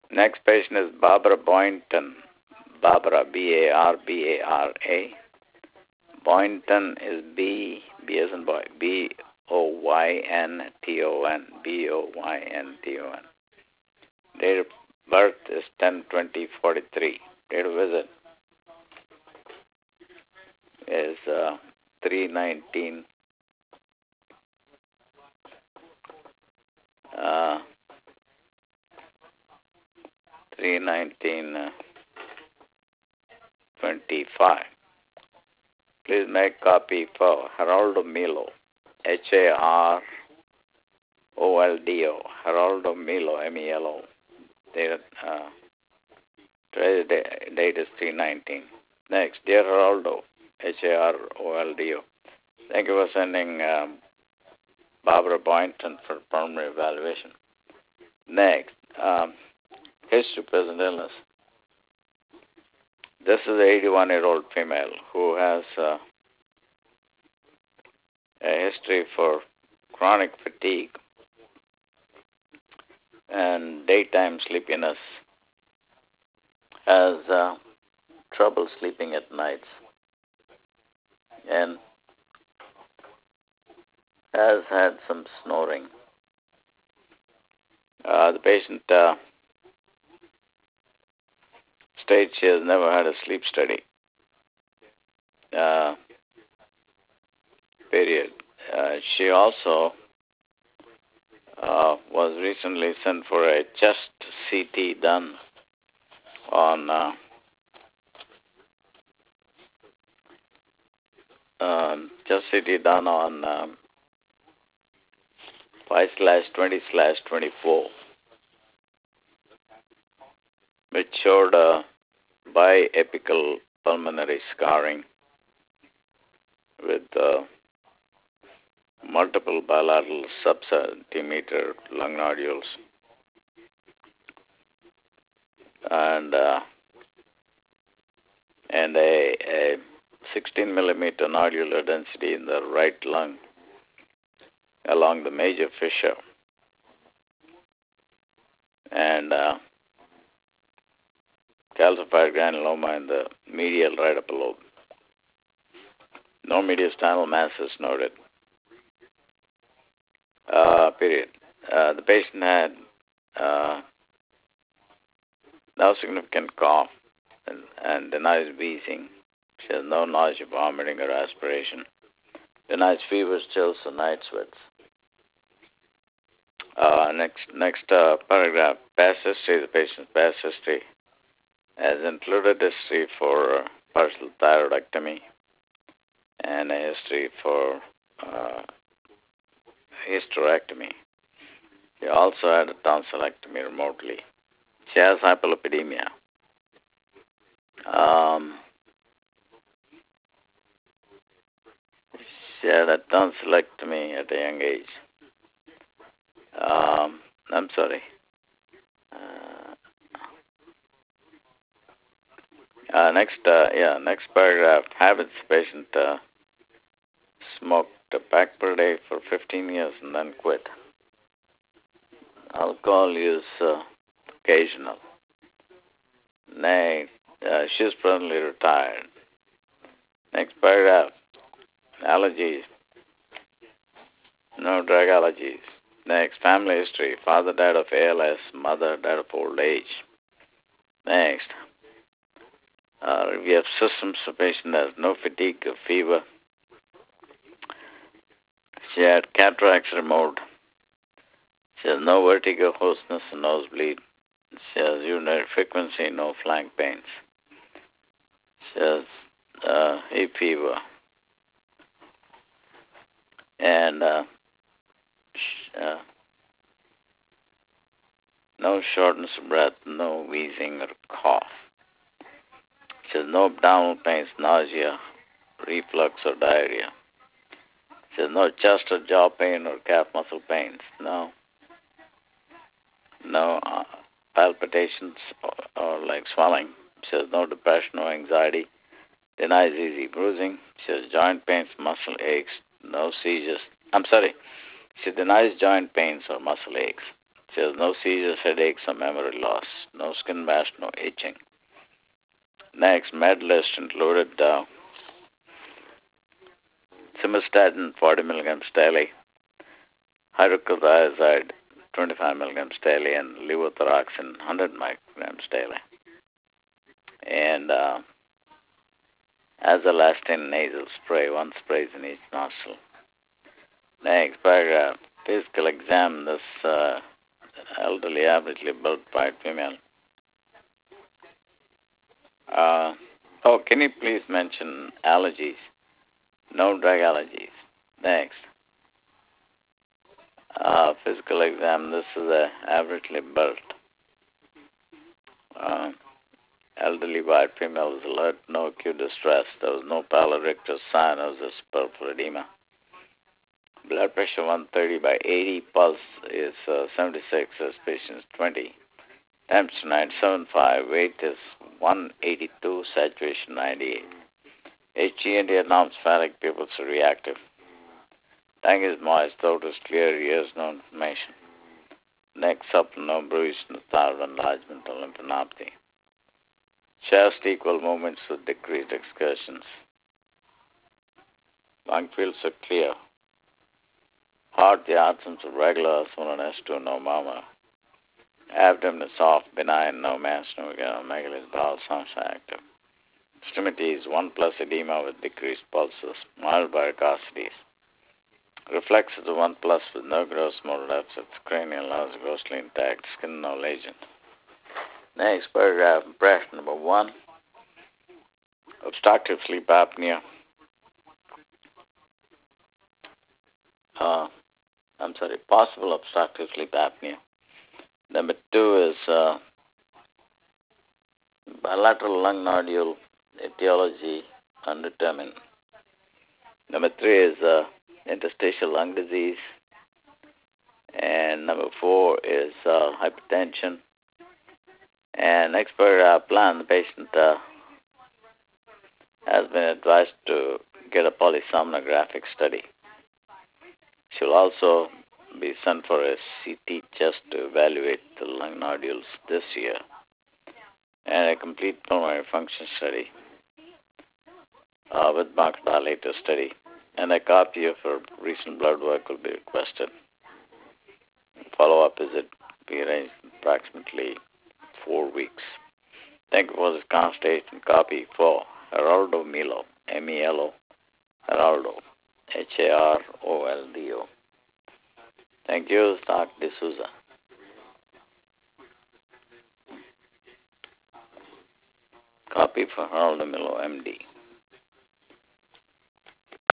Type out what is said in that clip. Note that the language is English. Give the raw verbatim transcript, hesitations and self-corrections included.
Next patient is Barbara Boynton. Barbara, B A R B A R A. Boynton is B, B as in boy, B O Y N T O N, B O Y N T O N. Date of birth is ten twenty forty-three. Date of visit is uh, three nineteen. Uh, three nineteen uh, twenty-five. Please make copy for Geraldo Milo, H A R O L D O, Geraldo Milo, M E L O. Date, uh, today's date is three nineteen. Next, dear Geraldo, H A R O L D O. Thank you for sending um, Barbara Boynton for preliminary evaluation. Next, um, history of present illness. This is an eighty-one-year-old female who has uh, a history for chronic fatigue and daytime sleepiness, has uh, trouble sleeping at nights, and has had some snoring. Uh, the patient uh, states she has never had a sleep study. Uh, period. Uh, she also uh, was recently sent for a chest C T done on uh, um, chest C T done on um, five slash twenty slash twenty-four, which showed uh, biapical pulmonary scarring with uh, multiple bilateral sub-centimeter lung nodules and uh, and a, a sixteen millimeter nodular density in the right lung along the major fissure, and uh, calcified granuloma in the medial right upper lobe. No mediastinal mass is noted. Uh, period. Uh, the patient had uh, no significant cough and, and denies wheezing. She has no nausea, vomiting, or aspiration. Denies fever, chills, or night sweats. Uh, next next uh, paragraph, past history. The patient's past history has included history for uh, partial thyroidectomy and a history for uh, hysterectomy. She also had a tonsillectomy remotely. She has hypolipidemia. Um, she had a tonsillectomy at a young age. Um, I'm sorry. Uh, uh, next, uh, yeah, next paragraph. Habits. Patient uh, smoked a pack per day for fifteen years and then quit. Alcohol use uh, occasional. Next, uh, she's presently retired. Next paragraph. Allergies. No drug allergies. Next, family history. Father died of A L S. Mother died of old age. Next, uh, we have systems. The patient has no fatigue or fever. She had cataracts removed. She has no vertigo, hoarseness, and nosebleed. She has urinary frequency, no flank pains. She has uh, hay fever. And uh, sh- uh, no shortness of breath, no wheezing or cough. She has no abdominal pains, nausea, reflux, or diarrhea. She has no chest or jaw pain or calf muscle pains. No. No uh, palpitations or, or like swelling. She has no depression or anxiety. Denies easy bruising. She has joint pains, muscle aches, no seizures. I'm sorry. She denies joint pains or muscle aches. She has no seizures, headaches, or memory loss. No skin rash, no itching. Next, med list included uh, simvastatin forty milligrams daily, hydrochlorothiazide twenty-five milligrams daily, and levothyroxine one hundred milligrams daily. And uh, azelastine nasal spray, one sprays in each nostril. Next paragraph, physical exam. This uh, elderly, averagely built white female. Uh, oh, can you please mention allergies? No drug allergies. Next. Uh, physical exam. This is a averagely built. Uh, elderly white female was alert, no acute distress. There was no pallid rictus sign of this peripheral edema. Blood pressure one thirty by eighty, pulse is uh, seventy-six, suspicion is twenty. Temperature ninety-seven point five, weight is one eighty-two, saturation ninety-eight. H G and atmospheric, pupils are reactive. Tongue is moist, throat is clear, ears no inflammation. Neck supple, no bruise, no thyroid enlargement or lymphadenopathy. Chest equal movements with decreased excursions. Lung fields are clear. Heart, the absence of regular S one and S two, no murmur. Abdomen is soft, benign, no mass, no megaly, bowel sounds active. Extremities, one plus edema with decreased pulses, mild varicosities. Reflexes of one plus with no gross motor deficits, cranial nerves ghostly intact, skin no lesion. Next paragraph, impression number one. Obstructive sleep apnea. Uh, I'm sorry, possible obstructive sleep apnea. Number two is uh, bilateral lung nodule etiology undetermined. Number three is uh, interstitial lung disease. And number four is uh, hypertension. And next paragraph, plan. The patient uh, has been advised to get a polysomnographic study. She'll also be sent for a C T chest to evaluate the lung nodules this year, and a complete pulmonary function study uh, with bronchodilator study, and a copy of her recent blood work will be requested. Follow-up visit will be arranged in approximately four weeks. Thank you for this consultation. Copy for Geraldo Milo, M E L O, Geraldo, H A R O L D O. Thank you, Doctor D'Souza. Copy for Geraldo Milo, M D.